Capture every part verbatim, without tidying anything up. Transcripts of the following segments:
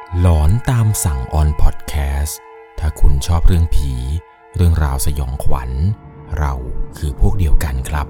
หลอนตามสั่งออนพอดแคสต์ถ้าคุณชอบเรื่องผีเรื่องราวสยองขวัญเราคือพวกเดียวกันครับ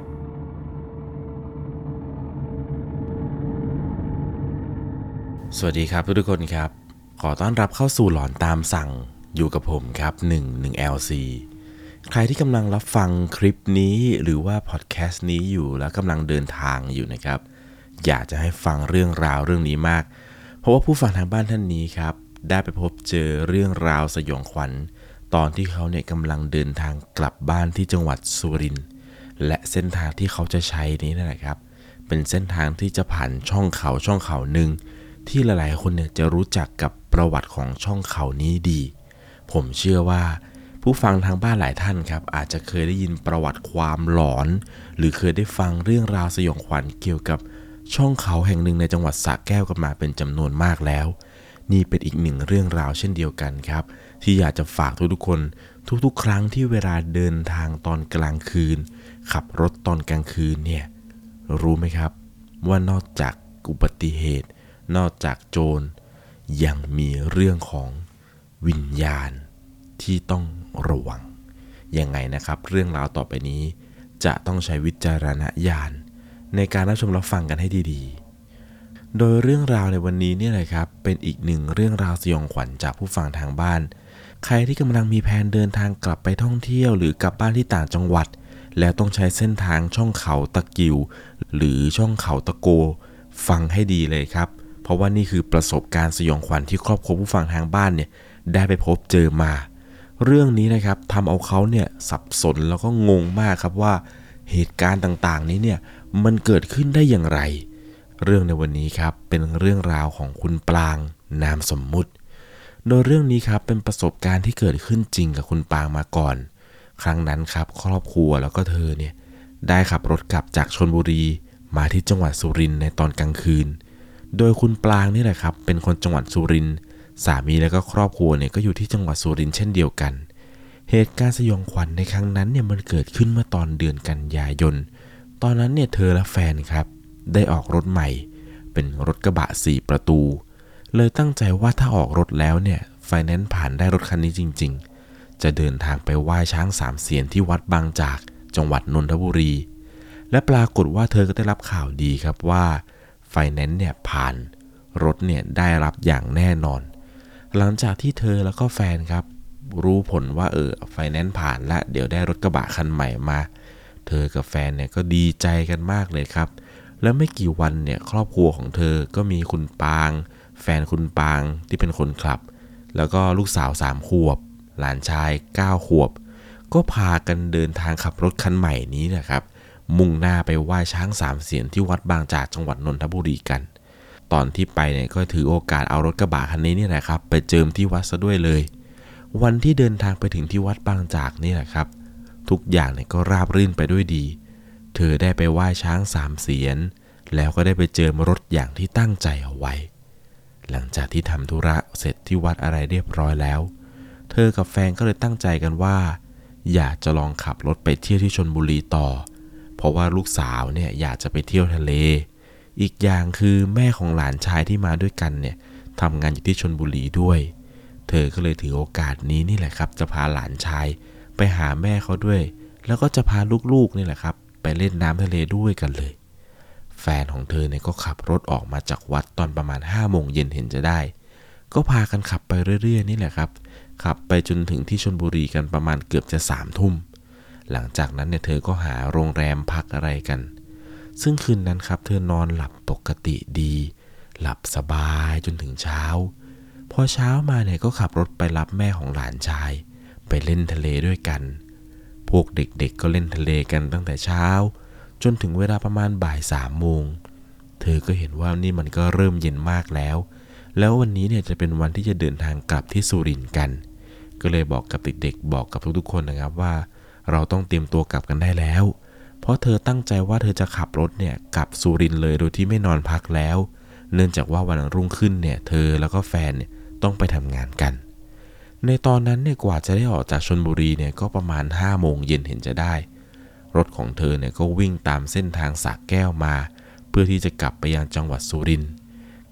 สวัสดีครับทุกคนครับขอต้อนรับเข้าสู่หลอนตามสั่งอยู่กับผมครับหนึ่ง หนึ่ง แอล ซี ใครที่กำลังรับฟังคลิปนี้หรือว่าพอดแคสต์นี้อยู่แล้วกำลังเดินทางอยู่นะครับอยากจะให้ฟังเรื่องราวเรื่องนี้มากเพราะว่าผู้ฟังทางบ้านท่านนี้ครับได้ไปพบเจอเรื่องราวสยองขวัญตอนที่เขาเนี่ยกำลังเดินทางกลับบ้านที่จังหวัดสุรินทร์และเส้นทางที่เขาจะใช้นี้นั่นแหละครับเป็นเส้นทางที่จะผ่านช่องเขาช่องเขาหนึ่งที่หลายๆคนเนี่ยจะรู้จักกับประวัติของช่องเขานี้ดีผมเชื่อว่าผู้ฟังทางบ้านหลายท่านครับอาจจะเคยได้ยินประวัติความหลอนหรือเคยได้ฟังเรื่องราวสยองขวัญเกี่ยวกับช่องเขาแห่งหนึ่งในจังหวัดสระแก้วกันมาเป็นจำนวนมากแล้วนี่เป็นอีกหนึ่งเรื่องราวเช่นเดียวกันครับที่อยากจะฝากทุกๆคนทุกๆครั้งที่เวลาเดินทางตอนกลางคืนขับรถตอนกลางคืนเนี่ยรู้ไหมครับว่านอกจากอุบัติเหตุนอกจากโจรยังมีเรื่องของวิญญาณที่ต้องระวังยังไงนะครับเรื่องราวต่อไปนี้จะต้องใช้วิจารณญาณในการรับชมรับฟังกันให้ดีๆโดยเรื่องราวในวันนี้เนี่ยนะครับเป็นอีกหนึ่งเรื่องราวสยองขวัญจากผู้ฟังทางบ้านใครที่กำลังมีแผนเดินทางกลับไปท่องเที่ยวหรือกลับบ้านที่ต่างจังหวัดแล้วต้องใช้เส้นทางช่องเขาตะกิวหรือช่องเขาตะโกฟังให้ดีเลยครับเพราะว่านี่คือประสบการณ์สยองขวัญที่ครอบครัวผู้ฟังทางบ้านเนี่ยได้ไปพบเจอมาเรื่องนี้นะครับทำเอาเขาเนี่ยสับสนแล้วก็งงมากครับว่าเหตุการณ์ต่างๆนี้เนี่ยมันเกิดขึ้นได้อย่างไรเรื่องในวันนี้ครับเป็นเรื่องราวของคุณปรางนามสมมุติโดยเรื่องนี้ครับเป็นประสบการณ์ที่เกิดขึ้นจริงกับคุณปรางมาก่อนครั้งนั้นครับครอบครัวแล้วก็เธอเนี่ยได้ขับรถกลับจากชลบุรีมาที่จังหวัดสุรินทร์ในตอนกลางคืนโดยคุณปรางนี่แหละครับเป็นคนจังหวัดสุรินทร์สามีและก็ครอบครัวเนี่ยก็อยู่ที่จังหวัดสุรินทร์เช่นเดียวกันเหตุการณ์สยองขวัญในครั้งนั้นเนี่ยมันเกิดขึ้นเมื่อตอนเดือนกันยายนตอนนั้นเนี่ยเธอและแฟนครับได้ออกรถใหม่เป็นรถกระบะสี่ประตูเลยตั้งใจว่าถ้าออกรถแล้วเนี่ยไฟแนนซ์ผ่านได้รถคันนี้จริงๆจะเดินทางไปไหว้ช้างสามเสียนที่วัดบางจากจังหวัดนนทบุรีและปรากฏว่าเธอก็ได้รับข่าวดีครับว่าไฟแนนซ์เนี่ยผ่านรถเนี่ยได้รับอย่างแน่นอนหลังจากที่เธอแล้วก็แฟนครับรู้ผลว่าเออไฟแนนซ์ผ่านและเดี๋ยวได้รถกระบะคันใหม่มาเธอกับแฟนเนี่ยก็ดีใจกันมากเลยครับแล้วไม่กี่วันเนี่ยครอบครัวของเธอก็มีคุณปางแฟนคุณปางที่เป็นคนขับแล้วก็ลูกสาวสามขวบหลานชายเก้าขวบก็พากันเดินทางขับรถคันใหม่นี้นะครับมุ่งหน้าไปไหว้ช้างสามเสียนที่วัดบางจากจังหวัดนนทบุรีกันตอนที่ไปเนี่ยก็ถือโอกาสเอารถกระบะคันนี้นี่แหละครับไปเจิมที่วัดซะด้วยเลยวันที่เดินทางไปถึงที่วัดบางจากนี่แหละครับทุกอย่างเนี่ยก็ราบรื่นไปด้วยดีเธอได้ไปไหว้ช้างสามเสียนแล้วก็ได้ไปเจิมรถอย่างที่ตั้งใจเอาไว้หลังจากที่ทำธุระเสร็จที่วัดอะไรเรียบร้อยแล้วเธอกับแฟนก็เลยตั้งใจกันว่าอยากจะลองขับรถไปเที่ยวที่ชลบุรีต่อเพราะว่าลูกสาวเนี่ยอยากจะไปเที่ยวทะเลอีกอย่างคือแม่ของหลานชายที่มาด้วยกันเนี่ยทำงานอยู่ที่ชลบุรีด้วยเธอก็เลยถือโอกาสนี้นี่แหละครับจะพาหลานชายไปหาแม่เขาด้วยแล้วก็จะพาลูกๆนี่แหละครับไปเล่นน้ำทะเลด้วยกันเลยแฟนของเธอเนี่ยก็ขับรถออกมาจากวัดตอนประมาณห้าโมงเย็นเห็นจะได้ก็พากันขับไปเรื่อยๆนี่แหละครับขับไปจนถึงที่ชลบุรีกันประมาณเกือบจะสามทุ่มหลังจากนั้นเนี่ยเธอก็หาโรงแรมพักอะไรกันซึ่งคืนนั้นครับเธอนอนหลับปกติดีหลับสบายจนถึงเช้าพอเช้ามาเนี่ยก็ขับรถไปรับแม่ของหลานชายไปเล่นทะเลด้วยกันพวกเด็กๆก็เล่นทะเลกันตั้งแต่เช้าจนถึงเวลาประมาณบ่ายสามโมงเธอก็เห็นว่านี่มันก็เริ่มเย็นมากแล้วแล้ววันนี้เนี่ยจะเป็นวันที่จะเดินทางกลับที่สุรินทร์กันก็เลยบอกกับเด็กๆบอกกับทุกๆคนนะครับว่าเราต้องเตรียมตัวกลับกันได้แล้วเพราะเธอตั้งใจว่าเธอจะขับรถเนี่ยกลับสุรินทร์เลยโดยที่ไม่นอนพักแล้วเนื่องจากว่าวันรุ่งขึ้นเนี่ยเธอแล้วก็แฟนเนี่ยต้องไปทำงานกันในตอนนั้นเนี่ยกว่าจะได้ออกจากชลบุรีเนี่ยก็ประมาณห้าโมงเย็นเห็นจะได้รถของเธอเนี่ยก็วิ่งตามเส้นทางสระแก้วมาเพื่อที่จะกลับไปยังจังหวัดสุรินทร์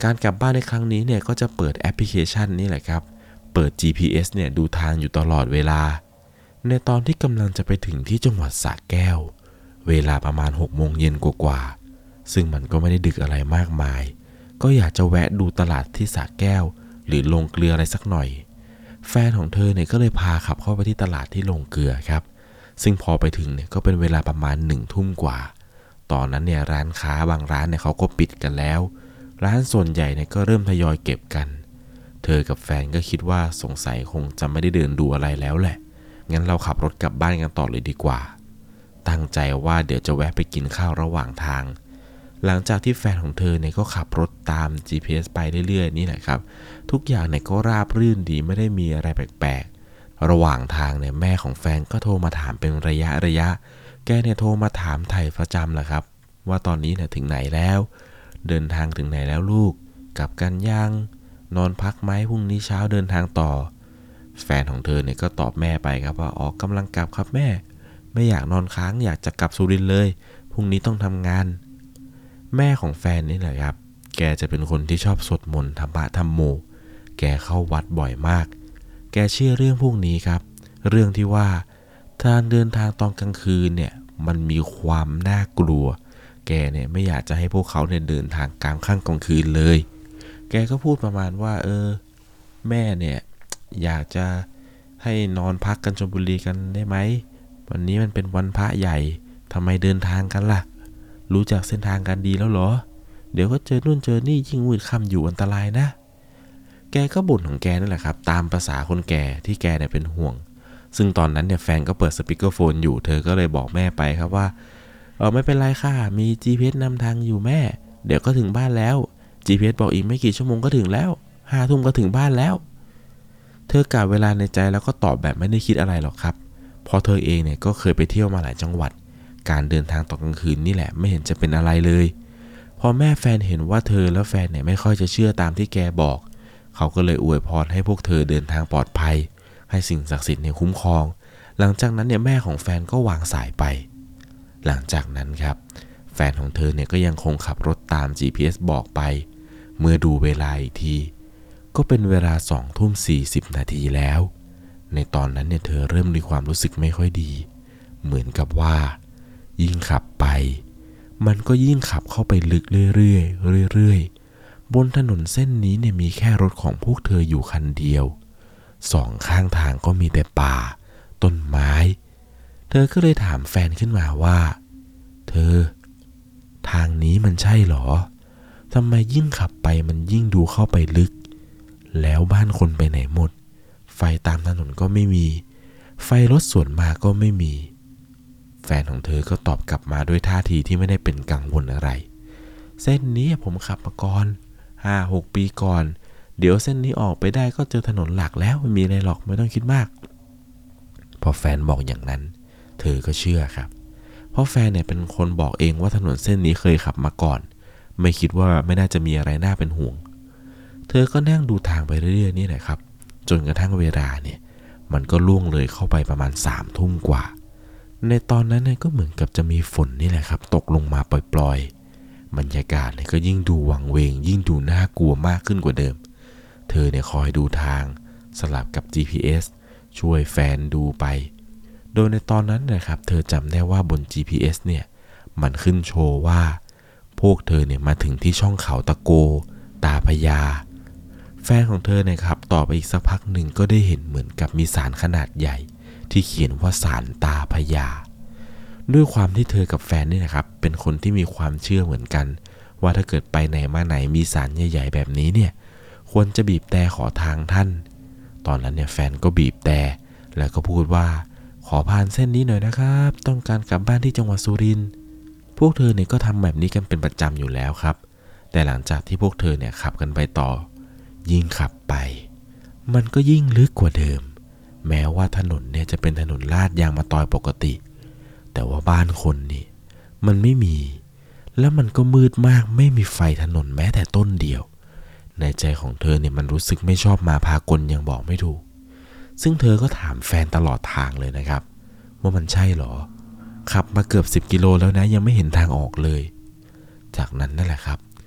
การกลับบ้านในครั้งนี้เนี่ยก็จะเปิดแอปพลิเคชันนี่แหละครับเปิด จี พี เอส เนี่ยดูทางอยู่ตลอดเวลาในตอนที่กำลังจะไปถึงที่จังหวัดสระแก้วเวลาประมาณหกโมงเย็นกว่าๆซึ่งมันก็ไม่ได้ดึกอะไรมากมายก็อยากจะแวะดูตลาดที่สระแก้วหรือโรงเกลืออะไรสักหน่อยแฟนของเธอเนี่ยก็เลยพาขับเข้าไปที่ตลาดที่โรงเกลือครับซึ่งพอไปถึงเนี่ยก็เป็นเวลาประมาณหนึ่งทุ่มกว่าตอนนั้นเนี่ยร้านค้าบางร้านเนี่ยเขาก็ปิดกันแล้วร้านส่วนใหญ่เนี่ยก็เริ่มทยอยเก็บกันเธอกับแฟนก็คิดว่าสงสัยคงจะไม่ได้เดินดูอะไรแล้วแหละงั้นเราขับรถกลับบ้านกันต่อเลยดีกว่าตั้งใจว่าเดี๋ยวจะแวะไปกินข้าวระหว่างทางหลังจากที่แฟนของเธอเนี่ยก็ขับรถตาม จี พี เอส ไปเรื่อยๆนี่แหละครับทุกอย่างเนี่ยก็ราบรื่นดีไม่ได้มีอะไรแปลกๆระหว่างทางเนี่ยแม่ของแฟนก็โทรมาถามเป็นระยะระยะแกเนี่ยโทรมาถามไถ่ประจำแหละครับว่าตอนนี้เนี่ยถึงไหนแล้วเดินทางถึงไหนแล้วลูกกลับกันยังนอนพักไหมพรุ่งนี้เช้าเดินทางต่อแฟนของเธอเนี่ยก็ตอบแม่ไปครับว่าอ๋อกำลังกลับครับแม่ไม่อยากนอนค้างอยากจะกลับสุรินทร์เลยพรุ่งนี้ต้องทำงานแม่ของแฟนนี่แหละครับแกจะเป็นคนที่ชอบสวดมนต์ธรรมะธรรมโมแกเข้าวัดบ่อยมากแกเชื่อเรื่องพวกนี้ครับเรื่องที่ว่าการเดินทางตอนกลางคืนเนี่ยมันมีความน่ากลัวแกเนี่ยไม่อยากจะให้พวกเขาเนี่ยเดินทางกลางค่ำกลางคืนเลยแกก็พูดประมาณว่าเออแม่เนี่ยอยากจะให้นอนพักกันชลบุรีกันได้ไหมวันนี้มันเป็นวันพระใหญ่ทำไมเดินทางกันล่ะรู้จักเส้นทางกันดีแล้วเหรอเดี๋ยวก็เจอนู่นเจอนี่ยิ่งมืดค่ำอยู่อันตรายนะแกก็บ่นของแกนั่นแหละครับตามภาษาคนแก่ที่แกเนี่ยเป็นห่วงซึ่งตอนนั้นเนี่ยแฟนก็เปิดสปีกเกอร์โฟนอยู่เธอก็เลยบอกแม่ไปครับว่าเออไม่เป็นไรค่ะมี จี พี เอส นำทางอยู่แม่เดี๋ยวก็ถึงบ้านแล้ว จี พี เอส บอกอีกไม่กี่ชั่วโมงก็ถึงแล้วห้าทุ่มก็ถึงบ้านแล้วเธอกะเวลาในใจแล้วก็ตอบแบบไม่ได้คิดอะไรหรอกครับเพราะเธอเองเนี่ยก็เคยไปเที่ยวมาหลายจังหวัดการเดินทางตอนกลางคืนนี่แหละไม่เห็นจะเป็นอะไรเลยพอแม่แฟนเห็นว่าเธอและแฟนเนี่ยไม่ค่อยจะเชื่อตามที่แกบอกเขาก็เลยอวยพรให้พวกเธอเดินทางปลอดภัยให้สิ่งศักดิ์สิทธิ์เนี่ยคุ้มครองหลังจากนั้นเนี่ยแม่ของแฟนก็วางสายไปหลังจากนั้นครับแฟนของเธอเนี่ยก็ยังคงขับรถตาม จี พี เอส บอกไปเมื่อดูเวลาอีกทีก็เป็นเวลาสองทุ่มสี่สิบนาทีแล้วในตอนนั้นเนี่ยเธอเริ่มมีความรู้สึกไม่ค่อยดีเหมือนกับว่ายิ่งขับไปมันก็ยิ่งขับเข้าไปลึกเรื่อยๆเรื่อยๆบนถนนเส้นนี้เนี่ยมีแค่รถของพวกเธออยู่คันเดียวสองข้างทางก็มีแต่ป่าต้นไม้เธอก็เลยถามแฟนขึ้นมาว่าเธอทางนี้มันใช่หรอทำไมยิ่งขับไปมันยิ่งดูเข้าไปลึกแล้วบ้านคนไปไหนหมดไฟตามถนนก็ไม่มีไฟรถสวนมาก็ไม่มีแฟนของเธอก็ตอบกลับมาด้วยท่าทีที่ไม่ได้เป็นกังวลอะไรเส้นนี้ผมขับมาก่อนห้าหกปีก่อนเดี๋ยวเส้นนี้ออกไปได้ก็เจอถนนหลักแล้วไม่มีอะไรหรอกไม่ต้องคิดมากพอแฟนบอกอย่างนั้นเธอก็เชื่อครับเพราะแฟนเนี่ยเป็นคนบอกเองว่าถนนเส้นนี้เคยขับมาก่อนไม่คิดว่าไม่น่าจะมีอะไรน่าเป็นห่วงเธอก็นั่งดูทางไปเรื่อยๆนี่แหละครับจนกระทั่งเวลาเนี่ยมันก็ล่วงเลยเข้าไปประมาณสามทุ่มกว่าในตอนนั้นเนี่ยก็เหมือนกับจะมีฝนนี่แหละครับตกลงมาปล่อยๆบรรยากาศเนี่ยก็ยิ่งดูวังเวงยิ่งดูน่ากลัวมากขึ้นกว่าเดิมเธอเนี่ยคอยดูทางสลับกับ จี พี เอส ช่วยแฟนดูไปโดยในตอนนั้นนะครับเธอจำได้ว่าบน จี พี เอส เนี่ยมันขึ้นโชว์ว่าพวกเธอเนี่ยมาถึงที่ช่องเขาตะโกตาพญาแฟนของเธอเนี่ยครับต่อไปอีกสักพักหนึ่งก็ได้เห็นเหมือนกับมีศาลขนาดใหญ่ที่เขียนว่าศาลตาพญาด้วยความที่เธอกับแฟนนี่นะครับเป็นคนที่มีความเชื่อเหมือนกันว่าถ้าเกิดไปไหนมาไหนมีศาลใหญ่ๆแบบนี้เนี่ยควรจะบีบแตรขอทางท่านตอนนั้นเนี่ยแฟนก็บีบแตรแล้วก็พูดว่าขอผ่านเส้นนี้หน่อยนะครับต้องการกลับบ้านที่จังหวัดสุรินทร์พวกเธอเนี่ยก็ทำแบบนี้กันเป็นประจำอยู่แล้วครับแต่หลังจากที่พวกเธอเนี่ยขับกันไปต่อยิ่งขับไปมันก็ยิ่งลึกกว่าเดิมแม้ว่าถนนเนี่ยจะเป็นถนนลาดยางมะตอยปกติแต่ว่าบ้านคนนี่มันไม่มีแล้วมันก็มืดมากไม่มีไฟถนนแม้แต่ต้นเดียวในใจของเธอเนี่ยมันรู้สึกไม่ชอบมาพากลยังบอกไม่ถูกซึ่งเธอก็ถามแฟนตลอดทางเลยนะครับว่ามันใช่หรอขับมาเกือบสิบกิโลแล้วนะยังไม่เห็นทางออกเลยจากนั้นนั่นแหละครับ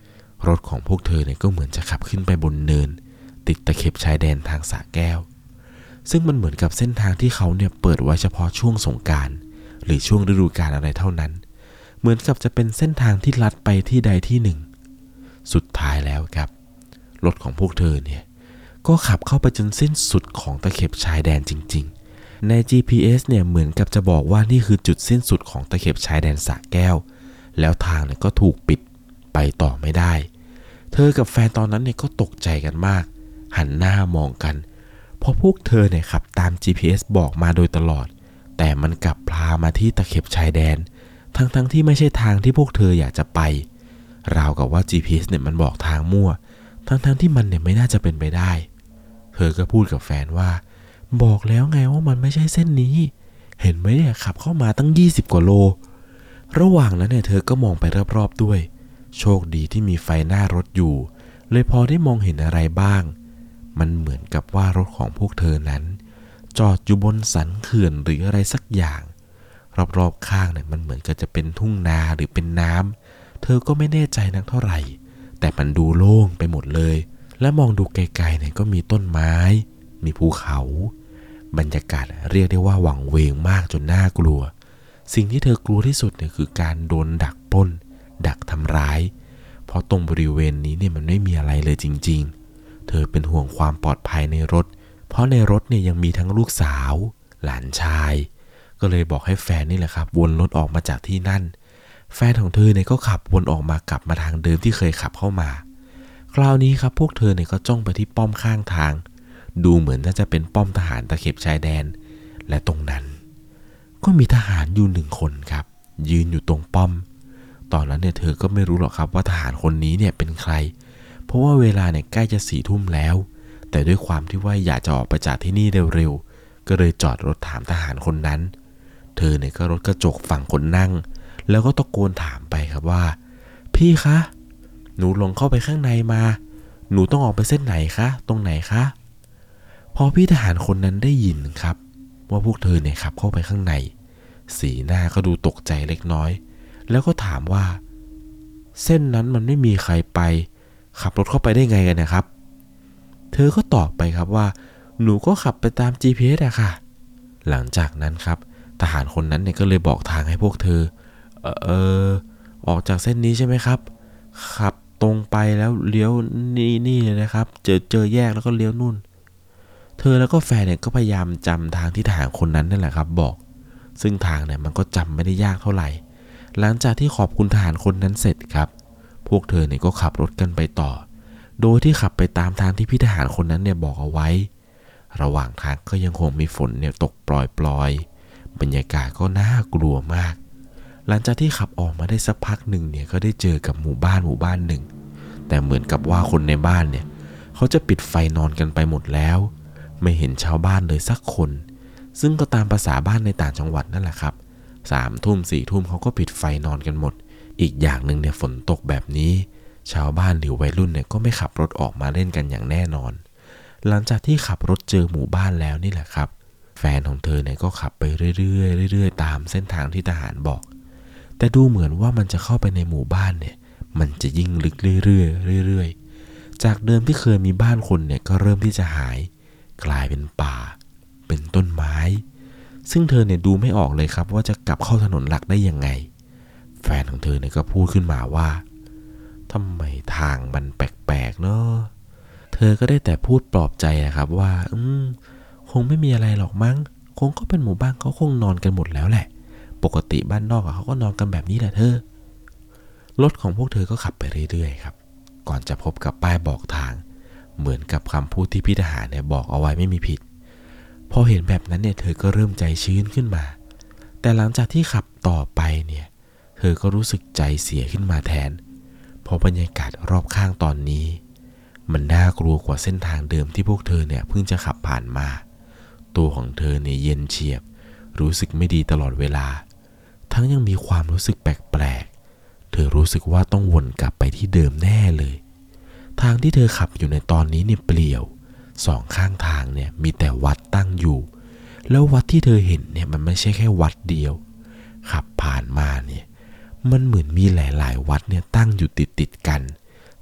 รถของพวกเธอเนี่ยก็เหมือนจะขับขึ้นไปบนเนินติดตะเข็บชายแดนทางสระแก้วซึ่งมันเหมือนกับเส้นทางที่เขาเนี่ยเปิดไว้เฉพาะช่วงสงกรานต์หรือช่วงฤดูกาลอะไรเท่านั้นเหมือนกับจะเป็นเส้นทางที่ลัดไปที่ใดที่หนึ่งสุดท้ายแล้วครับรถของพวกเธอเนี่ยก็ขับเข้าไปจนสิ้นสุดของตะเข็บชายแดนจริงๆใน จี พี เอส เนี่ยเหมือนกับจะบอกว่านี่คือจุดสิ้นสุดของตะเข็บชายแดนสระแก้วแล้วทางเนี่ยก็ถูกปิดไปต่อไม่ได้เธอกับแฟนตอนนั้นเนี่ยก็ตกใจกันมากหันหน้ามองกันเพราะพวกเธอเนี่ยขับตาม จี พี เอส บอกมาโดยตลอดแต่มันกลับพามาที่ตะเข็บชายแดนทั้งๆ ท, ที่ไม่ใช่ทางที่พวกเธออยากจะไปราวกับว่า จี พี เอส เนี่ยมันบอกทางมั่วทั้งๆ ท, ที่มันเนี่ยไม่น่าจะเป็นไปได้เธอก็พูดกับแฟนว่าบอกแล้วไงว่ามันไม่ใช่เส้นนี้เห็นไหมเนี่ยขับเข้ามาตั้งยี่สิบกว่าโลระหว่างนั้นเนี่ยเธอก็มองไปรอบๆด้วยโชคดีที่มีไฟหน้ารถอยู่เลยพอได้มองเห็นอะไรบ้างมันเหมือนกับว่ารถของพวกเธอนั้นจอดอยู่บนสันเขื่อนหรืออะไรสักอย่างรอบๆข้างเนี่ยมันเหมือนกับจะเป็นทุ่งนาหรือเป็นน้ำเธอก็ไม่แน่ใจนักเท่าไหร่แต่มันดูโล่งไปหมดเลยและมองดูไกลๆเนี่ยก็มีต้นไม้มีภูเขาบรรยากาศเรียกได้ว่าหวังเวงมากจนน่ากลัวสิ่งที่เธอกลัวที่สุดเนี่ยคือการโดนดักปล้นดักทำร้ายเพราะตรงบริเวณนี้เนี่ยมันไม่มีอะไรเลยจริงๆเธอเป็นห่วงความปลอดภัยในรถเพราะในรถเนี่ยยังมีทั้งลูกสาวหลานชายก็เลยบอกให้แฟนนี่แหละครับวนรถออกมาจากที่นั่นแฟนของเธอเนี่ยก็ขับวนออกมากลับมาทางเดิมที่เคยขับเข้ามาคราวนี้ครับพวกเธอเนี่ยก็จ้องไปที่ป้อมข้างทางดูเหมือนน่าจะเป็นป้อมทหารตะเข็บชายแดนและตรงนั้นก็มีทหารอยู่หนึ่งคนครับยืนอยู่ตรงป้อมตอนนั้นเนี่ยเธอก็ไม่รู้หรอกครับว่าทหารคนนี้เนี่ยเป็นใครเพราะว่าเวลาเนี่ยใกล้จะสี่ทุ่มแล้วแต่ด้วยความที่ว่าอยากจะออกไปจากที่นี่เร็วๆก็เลยจอดรถถามทหารคนนั้นเธอเนี่ยก็รถกระจกฝั่งคนนั่งแล้วก็ตะโกนถามไปครับว่าพี่คะหนูลงเข้าไปข้างในมาหนูต้องออกไปเส้นไหนคะตรงไหนคะพอพี่ทหารคนนั้นได้ยินครับว่าพวกเธอเนี่ยขับเข้าไปข้างในสีหน้าก็ดูตกใจเล็กน้อยแล้วก็ถามว่าเส้นนั้นมันไม่มีใครไปขับรถเข้าไปได้ไงกันนะครับเธอก็ตอบไปครับว่าหนูก็ขับไปตาม จี พี เอส อะค่ะหลังจากนั้นครับทหารคนนั้นเนี่ยก็เลยบอกทางให้พวกเธอเออเออออกจากเส้นนี้ใช่ไหมครับขับตรงไปแล้วเลี้ยวนี่นี่เลยนะครับเจอเจอแยกแล้วก็เลี้ยวนู่นเธอแล้วก็แฟนเนี่ยก็พยายามจำทางที่ทหารคนนั้นนั่นแหละครับบอกซึ่งทางเนี่ยมันก็จำไม่ได้ยากเท่าไหร่หลังจากที่ขอบคุณทหารคนนั้นเสร็จครับพวกเธอเนี่ยก็ขับรถกันไปต่อโดยที่ขับไปตามทางที่พี่ทหารคนนั้นเนี่ยบอกเอาไว้ระหว่างทางก็ยังคงมีฝนเนี่ยตกปล่อยๆบรรยากาศก็น่ากลัวมากหลังจากที่ขับออกมาได้สักพักหนึ่งเนี่ยก็ได้เจอกับหมู่บ้านหมู่บ้านหนึ่งแต่เหมือนกับว่าคนในบ้านเนี่ยเขาจะปิดไฟนอนกันไปหมดแล้วไม่เห็นชาวบ้านเลยสักคนซึ่งก็ตามภาษาบ้านในต่างจังหวัดนั่นแหละครับสามทุ่มสี่ทุ่มเขาก็ปิดไฟนอนกันหมดอีกอย่างหนึ่งเนี่ยฝนตกแบบนี้ชาวบ้านหรือวัยรุ่นเนี่ยก็ไม่ขับรถออกมาเล่นกันอย่างแน่นอนหลังจากที่ขับรถเจอหมู่บ้านแล้วนี่แหละครับแฟนของเธอเนี่ยก็ขับไปเรื่อยๆเรื่อยๆตามเส้นทางที่ทหารบอกแต่ดูเหมือนว่ามันจะเข้าไปในหมู่บ้านเนี่ยมันจะยิ่งลึกเรื่อยๆเรื่อยๆจากเดิมที่เคยมีบ้านคนเนี่ยก็เริ่มที่จะหายกลายเป็นป่าเป็นต้นไม้ซึ่งเธอเนี่ยดูไม่ออกเลยครับว่าจะกลับเข้าถนนหลักได้ยังไงแฟนของเธอเนี่ยก็พูดขึ้นมาว่าทำไมทางมันแปลกๆเนาะเธอก็ได้แต่พูดปลอบใจนะครับว่าอืมคงไม่มีอะไรหรอกมั้งคงก็เป็นหมู่บ้านเขาคงนอนกันหมดแล้วแหละปกติบ้านนอกเขาก็นอนกันแบบนี้แหละเธอรถของพวกเธอก็ขับไปเรื่อยๆครับก่อนจะพบกับป้ายบอกทางเหมือนกับคำพูดที่พี่ทหารเนี่ยบอกเอาไว้ไม่มีผิดพอเห็นแบบนั้นเนี่ยเธอก็เริ่มใจชื้นขึ้นมาแต่หลังจากที่ขับต่อไปเนี่ยเธอก็รู้สึกใจเสียขึ้นมาแทนเพราะบรรยากาศรอบข้างตอนนี้มันน่ากลัวกว่าเส้นทางเดิมที่พวกเธอเนี่ยเพิ่งจะขับผ่านมาตัวของเธอเนี่ยเย็นเฉียบรู้สึกไม่ดีตลอดเวลาทั้งยังมีความรู้สึกแปลกๆเธอรู้สึกว่าต้องวนกลับไปที่เดิมแน่เลยทางที่เธอขับอยู่ในตอนนี้เนี่ยเปลี่ยวสองข้างทางเนี่ยมีแต่วัดตั้งอยู่แล้ววัดที่เธอเห็นเนี่ยมันไม่ใช่แค่วัดเดียวขับผ่านมาเนี่ยมันเหมือนมีหลายๆวัดเนี่ยตั้งอยู่ติดๆกัน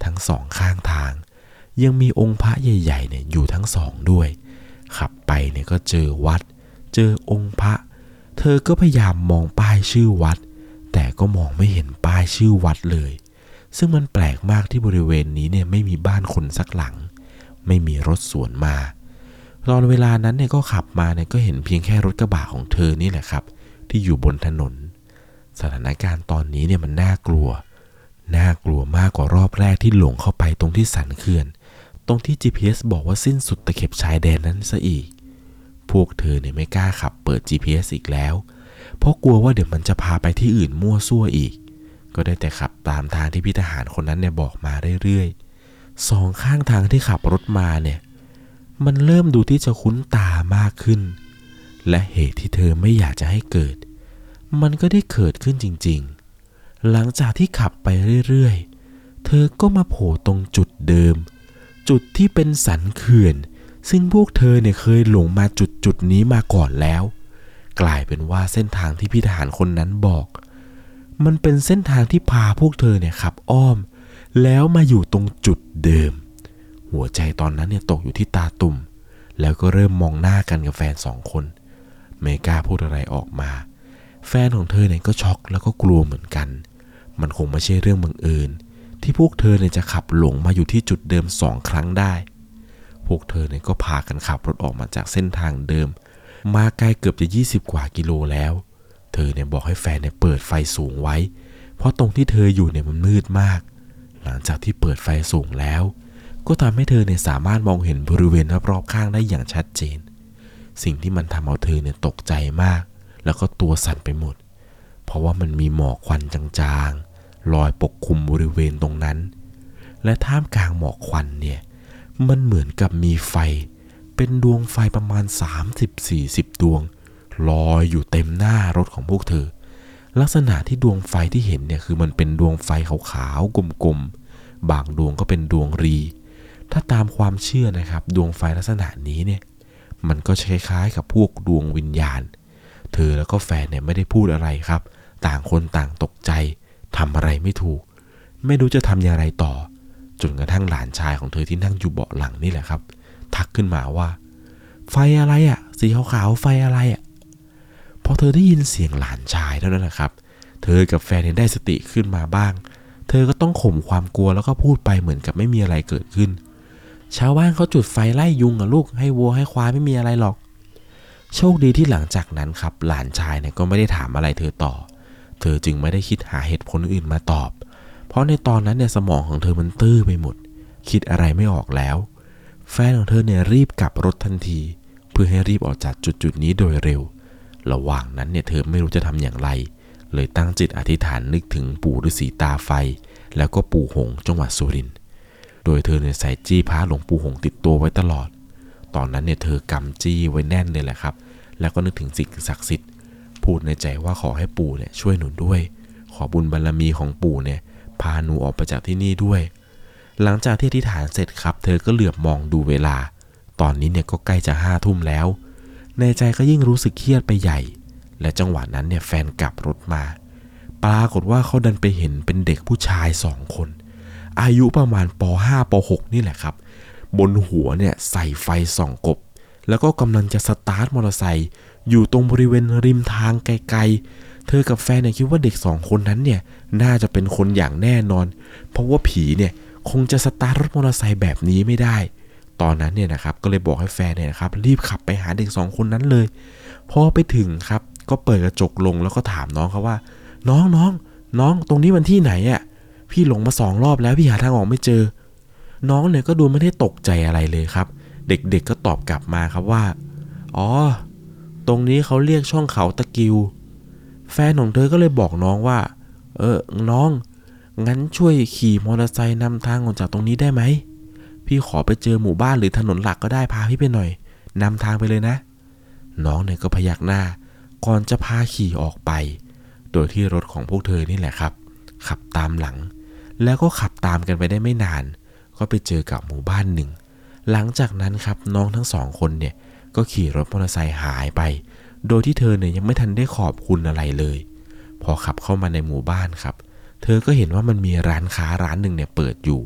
ทั้งสองข้างทางยังมีองค์พระใหญ่ๆเนี่ยอยู่ทั้งสองด้วยขับไปเนี่ยก็เจอวัดเจอองค์พระเธอก็พยายามมองป้ายชื่อวัดแต่ก็มองไม่เห็นป้ายชื่อวัดเลยซึ่งมันแปลกมากที่บริเวณนี้เนี่ยไม่มีบ้านคนสักหลังไม่มีรถสวนมาตอนเวลานั้นเนี่ยก็ขับมาเนี่ยก็เห็นเพียงแค่รถกระบะของเธอนี่แหละครับที่อยู่บนถนนสถานการณ์ตอนนี้เนี่ยมันน่ากลัวน่ากลัวมากกว่ารอบแรกที่หลงเข้าไปตรงที่สันเขื่อนตรงที่ จี พี เอส บอกว่าสิ้นสุดตะเข็บชายแดนนั้นซะอีกพวกเธอเนี่ยไม่กล้าขับเปิด จี พี เอส อีกแล้วเพราะกลัวว่าเดี๋ยวมันจะพาไปที่อื่นมั่วซั่วอีกก็ได้แต่ขับตามทางที่พี่ทหารคนนั้นเนี่ยบอกมาเรื่อยๆสองข้างทางที่ขับรถมาเนี่ยมันเริ่มดูที่จะคุ้นตามากขึ้นและเหตุที่เธอไม่อยากจะให้เกิดมันก็ได้เกิดขึ้นจริงๆหลังจากที่ขับไปเรื่อยๆเธอก็มาโผล่ตรงจุดเดิมจุดที่เป็นสันเขื่อนซึ่งพวกเธอเนี่ยเคยหลงมาจุดจุดนี้มาก่อนแล้วกลายเป็นว่าเส้นทางที่พี่ทหารคนนั้นบอกมันเป็นเส้นทางที่พาพวกเธอเนี่ยขับอ้อมแล้วมาอยู่ตรงจุดเดิมหัวใจตอนนั้นเนี่ยตกอยู่ที่ตาตุ่มแล้วก็เริ่มมองหน้ากันกับแฟนสองคนไม่กล้าพูดอะไรออกมาแฟนของเธอเนี่ยก็ช็อกแล้วก็กลัวเหมือนกันมันคงไม่ใช่เรื่องบังเอิญที่พวกเธอเนี่ยจะขับหลงมาอยู่ที่จุดเดิมสองครั้งได้พวกเธอเนี่ยก็พากันขับรถออกมาจากเส้นทางเดิมมาไกลเกือบจะยี่สิบกว่ากิโลแล้วเธอเนี่ยบอกให้แฟนเนี่ยเปิดไฟสูงไว้เพราะตรงที่เธออยู่เนี่ยมันมืดมากหลังจากที่เปิดไฟสูงแล้วก็ทำให้เธอเนี่ยสามารถมองเห็นบริเวณรอบๆข้างได้อย่างชัดเจนสิ่งที่มันทำเอาเธอเนี่ยตกใจมากแล้วก็ตัวสั่นไปหมดเพราะว่ามันมีหมอกควันจางๆลอยปกคลุมบริเวณตรงนั้นและท่ามกลางหมอกควันเนี่ยมันเหมือนกับมีไฟเป็นดวงไฟประมาณ สามสิบถึงสี่สิบ ดวงลอยอยู่เต็มหน้ารถของพวกเธอลักษณะที่ดวงไฟที่เห็นเนี่ยคือมันเป็นดวงไฟขาวๆกลมๆบางดวงก็เป็นดวงรีถ้าตามความเชื่อนะครับดวงไฟลักษณะนี้เนี่ยมันก็คล้ายๆกับพวกดวงวิญญาณเธอแล้วก็แฟนเนี่ยไม่ได้พูดอะไรครับต่างคนต่างตกใจทำอะไรไม่ถูกไม่รู้จะทำอย่างไรต่อจนกระทั่งหลานชายของเธอที่นั่งอยู่เบาะหลังนี่แหละครับทักขึ้นมาว่าไฟอะไรอ่ะสีขาวๆไฟอะไรอ่ะพอเธอได้ยินเสียงหลานชายเท่านั้นแหละครับเธอกับแฟนเนี่ยได้สติขึ้นมาบ้างเธอก็ต้องข่มความกลัวแล้วก็พูดไปเหมือนกับไม่มีอะไรเกิดขึ้นชาวบ้านเขาจุดไฟไล่ยุงอ่ะลูกให้วัวให้ควายไม่มีอะไรหรอกโชคดีที่หลังจากนั้นครับหลานชายเนี่ยก็ไม่ได้ถามอะไรเธอต่อเธอจึงไม่ได้คิดหาเหตุผลอื่นมาตอบเพราะในตอนนั้นเนี่ยสมองของเธอมันตื้อไปหมดคิดอะไรไม่ออกแล้วแฟนของเธอเนี่ยรีบกลับรถทันทีเพื่อให้รีบออกจากจุดๆนี้โดยเร็วระหว่างนั้นเนี่ยเธอไม่รู้จะทำอย่างไรเลยตั้งจิตอธิษฐานนึกถึงปู่ฤาษีตาไฟแล้วก็ปู่หงส์จังหวัดสุรินทร์โดยเธอเนี่ยใส่จี้พระหลวงปู่หงส์ติดตัวไว้ตลอดตอนนั้นเนี่ยเธอกำจี้ไว้แน่นเลยแหละครับแล้วก็นึกถึงสิ่งศักดิ์สิทธิ์พูดในใจว่าขอให้ปู่เนี่ยช่วยหนูด้วยขอบุญบารมีของปู่เนี่ยพาหนูออกไปจากที่นี่ด้วยหลังจากที่อธิษฐานเสร็จครับเธอก็เหลือบมองดูเวลาตอนนี้เนี่ยก็ใกล้จะห้าทุ่มแล้วในใจก็ยิ่งรู้สึกเครียดไปใหญ่และจังหวะนั้นเนี่ยแฟนกลับรถมาปรากฏว่าเขาดันไปเห็นเป็นเด็กผู้ชายสองคนอายุประมาณป ห้า ป หก นี่แหละครับบนหัวเนี่ยใส่ไฟส่องกบแล้วก็กำลังจะสตาร์ทมอเตอร์ไซค์อยู่ตรงบริเวณริมทางไกลๆเธอกับแฟนเนี่ยคิดว่าเด็กสองคนนั้นเนี่ยน่าจะเป็นคนอย่างแน่นอนเพราะว่าผีเนี่ยคงจะสตาร์ทรถมอเตอร์ไซค์แบบนี้ไม่ได้ตอนนั้นเนี่ยนะครับก็เลยบอกให้แฟนเนี่ยนะครับรีบขับไปหาเด็กสองคนนั้นเลยพอไปถึงครับก็เปิดกระจกลงแล้วก็ถามน้องเขาว่าน้องน้องน้องตรงนี้มันที่ไหนอ่ะพี่หลงมาสองรอบแล้วพี่หาทางออกไม่เจอน้องเนี่ยก็ดูไม่ได้ตกใจอะไรเลยครับเด็กๆก็ตอบกลับมาครับว่าอ๋อตรงนี้เขาเรียกช่องเขาตะกิวแฟนของเธอก็เลยบอกน้องว่าเออน้องงั้นช่วยขี่มอเตอร์ไซค์นำทางออกจากตรงนี้ได้ไหมพี่ขอไปเจอหมู่บ้านหรือถนนหลักก็ได้พาพี่ไปหน่อยนำทางไปเลยนะน้องเนี่ยก็พยักหน้าก่อนจะพาขี่ออกไปโดยที่รถของพวกเธอนี่แหละครับขับตามหลังแล้วก็ขับตามกันไปได้ไม่นานก็ไปเจอกับหมู่บ้านหนึ่งหลังจากนั้นครับน้องทั้งสองคนเนี่ยก็ขี่รถมอเตอร์ไซค์หายไปโดยที่เธอเนี่ยยังไม่ทันได้ขอบคุณอะไรเลยพอขับเข้ามาในหมู่บ้านครับเธอก็เห็นว่ามันมีร้านค้าร้านหนึ่งเนี่ยเปิดอยู่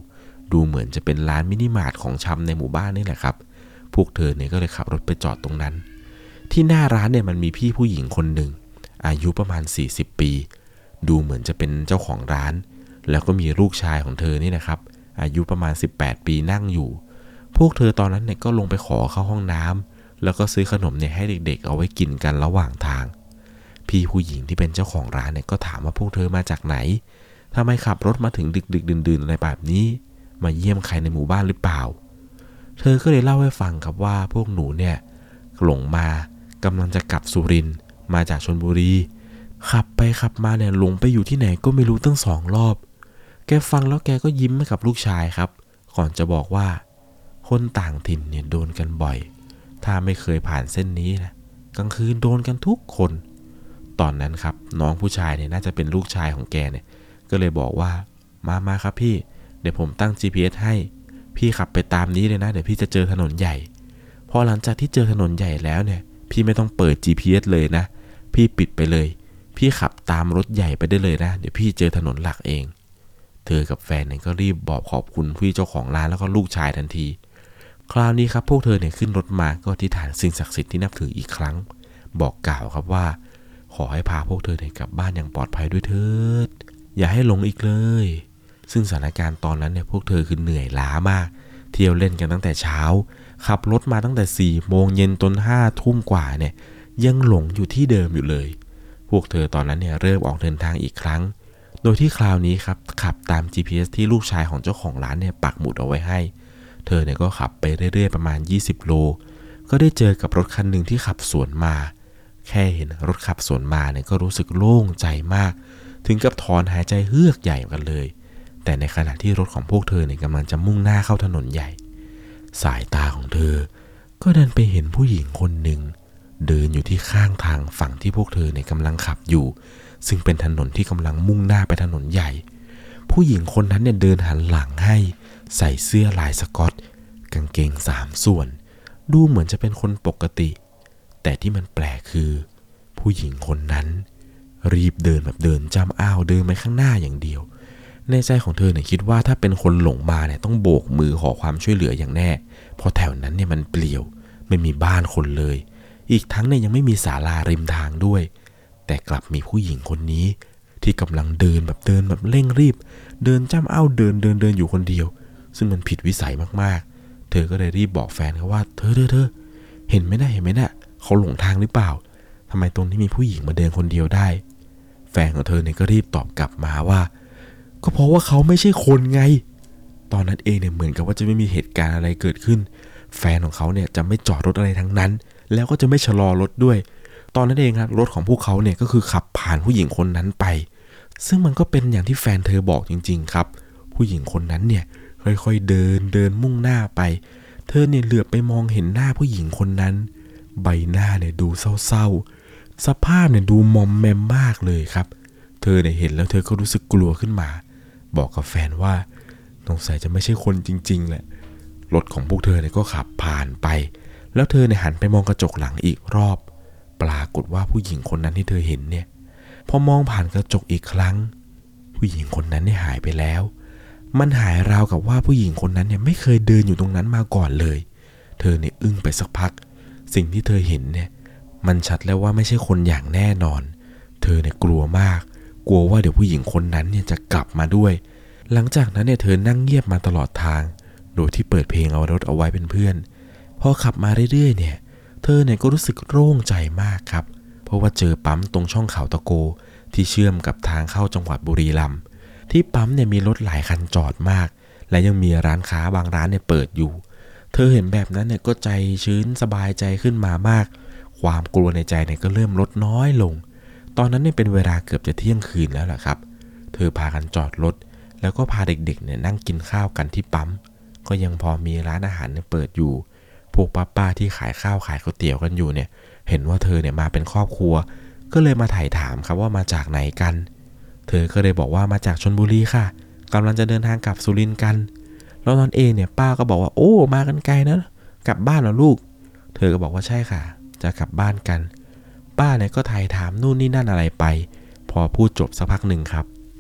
ดูเหมือนจะเป็นร้านมินิมาร์ทของชำในหมู่บ้านนี่แหละครับพวกเธอเนี่ยก็เลยขับรถไปจอดตรงนั้นที่หน้าร้านเนี่ยมันมีพี่ผู้หญิงคนหนึ่งอายุประมาณสี่สิบปีดูเหมือนจะเป็นเจ้าของร้านแล้วก็มีลูกชายของเธอนี่นะครับอายุประมาณสิบแปดปีนั่งอยู่พวกเธอตอนนั้นเนี่ยก็ลงไปขอเข้าห้องน้ำแล้วก็ซื้อขนมเนี่ยให้เด็กๆเอาไว้กินกันระหว่างทางพี่ผู้หญิงที่เป็นเจ้าของร้านเนี่ยก็ถามว่าพวกเธอมาจากไหนทำไมขับรถมาถึงดึกๆดื่นๆอะไรแบบนี้มาเยี่ยมใครในหมู่บ้านหรือเปล่าเธอก็เลยเล่าให้ฟังครับว่าพวกหนูเนี่ยหลงมากำลังจะกลับสุรินทร์มาจากชลบุรีขับไปขับมาเนี่ยหลงไปอยู่ที่ไหนก็ไม่รู้ตั้งสองรอบแกฟังแล้วแกก็ยิ้มให้กับลูกชายครับก่อนจะบอกว่าคนต่างถิ่นเนี่ยโดนกันบ่อยถ้าไม่เคยผ่านเส้นนี้นะกลางคืนโดนกันทุกคนตอนนั้นครับน้องผู้ชายเนี่ยน่าจะเป็นลูกชายของแกเนี่ยก็เลยบอกว่ามามาครับพี่เดี๋ยวผมตั้ง จี พี เอส ให้พี่ขับไปตามนี้เลยนะเดี๋ยวพี่จะเจอถนนใหญ่พอหลังจากที่เจอถนนใหญ่แล้วเนี่ยพี่ไม่ต้องเปิด จี พี เอส เลยนะพี่ปิดไปเลยพี่ขับตามรถใหญ่ไปได้เลยนะเดี๋ยวพี่เจอถนนหลักเองเธอกับแฟนเนี่ยก็รีบบอกขอบคุณพี่เจ้าของร้านแล้วก็ลูกชายทันทีคราวนี้ครับพวกเธอเนี่ยขึ้นรถมาก็อธิษฐานสิ่งศักดิ์สิทธิ์ที่นับถืออีกครั้งบอกกล่าวครับว่าขอให้พาพวกเธอเนี่ยกลับบ้านอย่างปลอดภัยด้วยเถิดอย่าให้หลงอีกเลยซึ่งสถานการณ์ตอนนั้นเนี่ยพวกเธอคือเหนื่อยล้ามากเที่ยวเล่นกันตั้งแต่เช้าขับรถมาตั้งแต่สี่โมงเย็นจนห้าทุ่มกว่าเนี่ยยังหลงอยู่ที่เดิมอยู่เลยพวกเธอตอนนั้นเนี่ยเริ่มออกเดินทางอีกครั้งโดยที่คราวนี้ครับขับตาม จี พี เอส ที่ลูกชายของเจ้าของร้านเนี่ยปักหมุดเอาไว้ให้เธอเนี่ยก็ขับไปเรื่อยๆประมาณยี่สิบโลก็ได้เจอกับรถคันหนึ่งที่ขับสวนมาแค่เห็นรถขับสวนมาเนี่ยก็รู้สึกโล่งใจมากถึงกับถอนหายใจเฮือกใหญ่กันเลยแต่ในขณะที่รถของพวกเธอเนี่ยกำลังจะมุ่งหน้าเข้าถนนใหญ่สายตาของเธอก็ดันไปเห็นผู้หญิงคนหนึ่งเดินอยู่ที่ข้างทางฝั่งที่พวกเธอเนี่ยกำลังขับอยู่ซึ่งเป็นถนนที่กำลังมุ่งหน้าไปถนนใหญ่ผู้หญิงคนนั้นเนี่ยเดินหันหลังให้ใส่เสื้อลายสก๊อตกางเกงสามส่วนดูเหมือนจะเป็นคนปกติแต่ที่มันแปลกคือผู้หญิงคนนั้นรีบเดินแบบเดินจ้ำอ้าวเดินไปข้างหน้าอย่างเดียวในใจของเธอเนี่ยคิดว่าถ้าเป็นคนหลงมาเนี่ยต้องโบกมือขอความช่วยเหลืออย่างแน่เพราะแถวนั้นเนี่ยมันเปลี่ยวไม่มีบ้านคนเลยอีกทั้งเนี่ยยังไม่มีศาลาริมทางด้วยแต่กลับมีผู้หญิงคนนี้ที่กำลังเดินแบบเดินแบบเร่งรีบเดินจ้ำอ้าวเดินเดินเดินอยู่คนเดียวซึ่งมันผิดวิสัยมากๆเธอก็เลยรีบบอกแฟนเขาว่าเธอเธอเธอเห็นไหมนะเห็นไหมนะเขาหลงทางหรือเปล่าทำไมตรงนี้มีผู้หญิงมาเดินคนเดียวได้แฟนของเธอเนี่ยก็รีบตอบกลับมาว่าก็เพราะว่าเขาไม่ใช่คนไงตอนนั้นเองเนี่ยเหมือนกับว่าจะไม่มีเหตุการณ์อะไรเกิดขึ้นแฟนของเขาเนี่ยจะไม่จอดรถอะไรทั้งนั้นแล้วก็จะไม่ชะลอรถด้วยตอนนั้นเองครับรถของพวกเขาเนี่ยก็คือขับผ่านผู้หญิงคนนั้นไปซึ่งมันก็เป็นอย่างที่แฟนเธอบอกจริงๆครับผู้หญิงคนนั้นเนี่ยค่อยๆเดินเดินมุ่งหน้าไปเธอเนี่ยเหลือบไปมองเห็นหน้าผู้หญิงคนนั้นใบหน้าเนี่ยดูเศร้าๆสภาพเนี่ยดูมอมแมมมากเลยครับเธอเนี่ยเห็นแล้วเธอก็รู้สึกกลัวขึ้นมาบอกกับแฟนว่าสงสัยจะไม่ใช่คนจริงๆแหละรถของพวกเธอเนี่ยก็ขับผ่านไปแล้วเธอเนี่ยหันไปมองกระจกหลังอีกรอบปรากฏว่าผู้หญิงคนนั้นที่เธอเห็นเนี่ยพอมองผ่านกระจกอีกครั้งผู้หญิงคนนั้นเนี่ยหายไปแล้วมันหายราวกับว่าผู้หญิงคนนั้นเนี่ยไม่เคยเดินอยู่ตรงนั้นมาก่อนเลยเธอเนี่ยอึ้งไปสักพักสิ่งที่เธอเห็นเนี่ยมันชัดแล้วว่าไม่ใช่คนอย่างแน่นอนเธอเนี่ยกลัวมากกลัวว่าเดี๋ยวผู้หญิงคนนั้นเนี่ยจะกลับมาด้วยหลังจากนั้นเนี่ยเธอนั่งเงียบมาตลอดทางโดยที่เปิดเพลงเอารถเอาไว้เป็นเพื่อนพอขับมาเรื่อยๆเนี่ยเธอเนี่ยก็รู้สึกโล่งใจมากครับเพราะว่าเจอปั๊มตรงช่องเขาตะโกที่เชื่อมกับทางเข้าจังหวัดบุรีรัมย์ที่ปั๊มเนี่ยมีรถหลายคันจอดมากและยังมีร้านค้าบางร้านเนี่ยเปิดอยู่เธอเห็นแบบนั้นเนี่ยก็ใจชื้นสบายใจขึ้นมามากความกลัวในใจเนี่ยก็เริ่มลดน้อยลงตอนนั้นเนี่ยเป็นเวลาเกือบจะเที่ยงคืนแล้วล่ะครับเธอพากันจอดรถแล้วก็พาเด็กๆเนี่ยนั่งกินข้าวกันที่ปั๊มก็ยังพอมีร้านอาหารเนี่ยเปิดอยู่พวกป้าๆที่ขายข้าวขายก๋วยเตี๋ยวกันอยู่เนี่ยเห็นว่าเธอเนี่ยมาเป็นครอบครัวก็เลยมาถ่ายถามครับว่ามาจากไหนกันเธอก็เลยบอกว่ามาจากชลบุรีค่ะกำลังจะเดินทางกลับสุรินทร์กันแล้วตอนเองเนี่ยป้าก็บอกว่าโอ้มากันไกลนะกลับบ้านเหรอลูกเธอก็บอกว่าใช่ค่ะจะกลับบ้านกันป้าเนี่ยก็ถ่ายถามนู่นนี่นั่นอะไรไปพอพูดจบสักพักหนึ่งครับ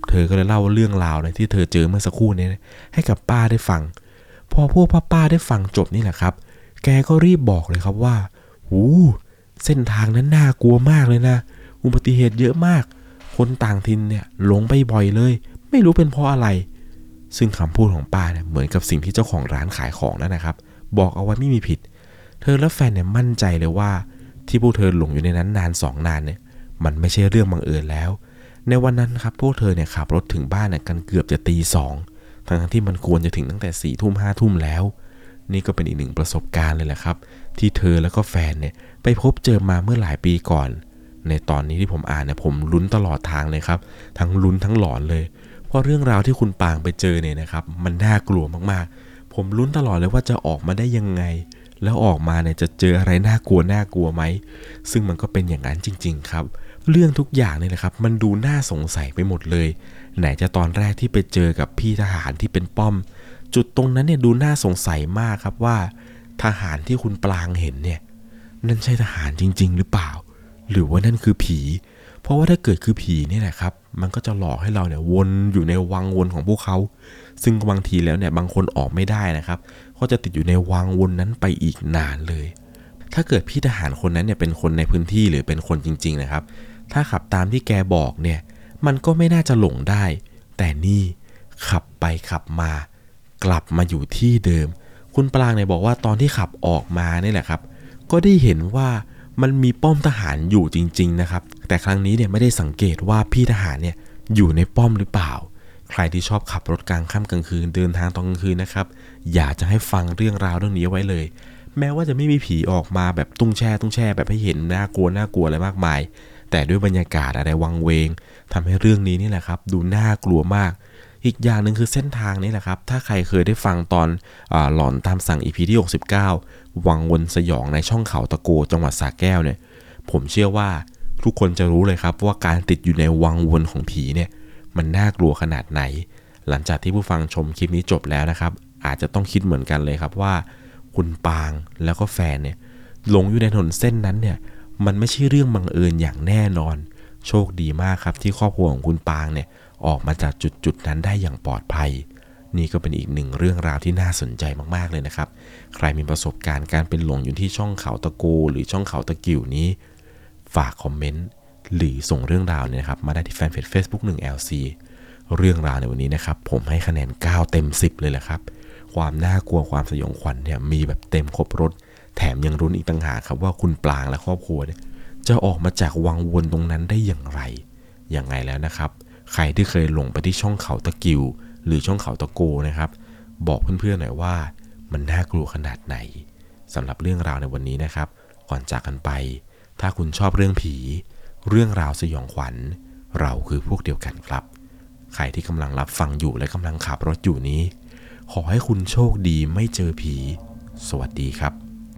เธอก็เลยเล่าเรื่องราวในที่เธอเจอเมื่อสักครู่นี้ให้กับป้าได้ฟังพอพวกป้าๆได้ฟังจบนี่แหละครับแกก็รีบบอกเลยครับว่าหูเส้นทางนั้นน่ากลัวมากเลยนะอุบัติเหตุเยอะมากคนต่างถิ่นเนี่ยหลงไปบ่อยเลยไม่รู้เป็นเพราะอะไรซึ่งคำพูดของป้าเนี่ยเหมือนกับสิ่งที่เจ้าของร้านขายของนั่นนะครับบอกเอาไว้ไม่มีผิดเธอและแฟนเนี่ยมั่นใจเลยว่าที่พวกเธอหลงอยู่ในนั้นนานสองนานเนี่ยมันไม่ใช่เรื่องบังเอิญแล้วในวันนั้นครับพวกเธอเนี่ยขับรถถึงบ้านเนี่ยกันเกือบจะตีสองทั้งที่มันควรจะถึงตั้งแต่สี่ทุ่มห้าทุ่มแล้วนี่ก็เป็นอีกหนึ่งประสบการณ์เลยแหละครับที่เธอแล้วก็แฟนเนี่ยไปพบเจอมาเมื่อหลายปีก่อนในตอนนี้ที่ผมอ่านเนี่ยผมลุ้นตลอดทางเลยครับทั้งลุ้นทั้งหลอนเลยเพราะเรื่องราวที่คุณปางไปเจอเนี่ยนะครับมันน่ากลัวมากๆผมลุ้นตลอดเลยว่าจะออกมาได้ยังไงแล้วออกมาเนี่ยจะเจออะไรน่ากลัวน่ากลัวไหมซึ่งมันก็เป็นอย่างนั้นจริงๆครับเรื่องทุกอย่างเนี่ยนะครับมันดูน่าสงสัยไปหมดเลยไหนจะตอนแรกที่ไปเจอกับพี่ทหารที่เป็นป้อมจุดตรงนั้นเนี่ยดูน่าสงสัยมากครับว่าทหารที่คุณปรางเห็นเนี่ยนั่นใช่ทหารจริงๆหรือเปล่าหรือว่านั่นคือผีเพราะว่าถ้าเกิดคือผีนี่แหละครับมันก็จะหลอกให้เราเนี่ยวนอยู่ในวังวนของพวกเขาซึ่งบางทีแล้วเนี่ยบางคนออกไม่ได้นะครับก็จะติดอยู่ในวังวนนั้นไปอีกนานเลยถ้าเกิดพี่ทหารคนนั้นเนี่ยเป็นคนในพื้นที่หรือเป็นคนจริงๆนะครับถ้าขับตามที่แกบอกเนี่ยมันก็ไม่น่าจะหลงได้แต่นี่ขับไปขับมากลับมาอยู่ที่เดิมคุณปรางเนี่ยบอกว่าตอนที่ขับออกมานี่แหละครับก็ได้เห็นว่ามันมีป้อมทหารอยู่จริงๆนะครับแต่ครั้งนี้เนี่ยไม่ได้สังเกตว่าพี่ทหารเนี่ยอยู่ในป้อมหรือเปล่าใครที่ชอบขับรถกลางค่ำกลางคืนเดินทางตอนกลางคืนนะครับอยากจะให้ฟังเรื่องราวเรื่องนี้ไว้เลยแม้ว่าจะไม่มีผีออกมาแบบตุ้งแช่ตุ้งแช่แบบให้เห็นน่ากลัวน่ากลัวอะไรมากมายแต่ด้วยบรรยากาศอะไรวังเวงทำให้เรื่องนี้นี่แหละครับดูน่ากลัวมากอีกอย่างหนึ่งคือเส้นทางนี้แหละครับถ้าใครเคยได้ฟังตอนอ่าหลอนตามสั่ง อี พี ที่หกสิบเก้าวังวนสยองในช่องเขาตะโกจังหวัดสระแก้วเนี่ยผมเชื่อว่าทุกคนจะรู้เลยครับว่าการติดอยู่ในวังวนของผีเนี่ยมันน่ากลัวขนาดไหนหลังจากที่ผู้ฟังชมคลิปนี้จบแล้วนะครับอาจจะต้องคิดเหมือนกันเลยครับว่าคุณปางแล้วก็แฟนเนี่ยหลงอยู่ในถนนเส้นนั้นเนี่ยมันไม่ใช่เรื่องบังเอิญอย่างแน่นอนโชคดีมากครับที่ครอบครัวของคุณปางเนี่ยออกมาจากจุดจุดนั้นได้อย่างปลอดภัยนี่ก็เป็นอีกหนึ่งเรื่องราวที่น่าสนใจมากๆเลยนะครับใครมีประสบการณ์การเป็นหลงอยู่ที่ช่องเขาตะโกหรือช่องเขาตะกิ่วนี้ฝากคอมเมนต์หรือส่งเรื่องราวเนี่ยนะครับมาได้ที่แฟนเพจ Facebook หนึ่ง แอล ซี เรื่องราวในวันนี้นะครับผมให้คะแนนเก้าเต็มสิบเลยแหละครับความน่ากลัวความสยองขวัญเนี่ยมีแบบเต็มครบรสแถมยังรุ้นอีกต่างหากครับว่าคุณปรางและครอบครัวเนี่ยจะออกมาจากวังวนตรงนั้นได้อย่างไรยังไงแล้วนะครับใครที่เคยหลงไปที่ช่องเขาตะกิ่วหรือช่องเขาตะโกนะครับบอกเพื่อนๆหน่อยว่ามันน่ากลัวขนาดไหนสำหรับเรื่องราวในวันนี้นะครับก่อนจากกันไปถ้าคุณชอบเรื่องผีเรื่องราวสยองขวัญเราคือพวกเดียวกันครับใครที่กำลังรับฟังอยู่และกำลังขับรถอยู่นี้ขอให้คุณโชคดีไม่เจอผีสวัสดีครับ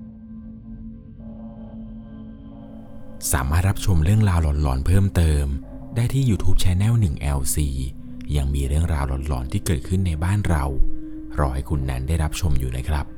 สามารถรับชมเรื่องราวหลอนๆเพิ่มเติมได้ที่ YouTube Channel หนึ่ง แอล ซี ยังมีเรื่องราวหลอนๆที่เกิดขึ้นในบ้านเรารอให้คุณนั้นได้รับชมอยู่นะครับ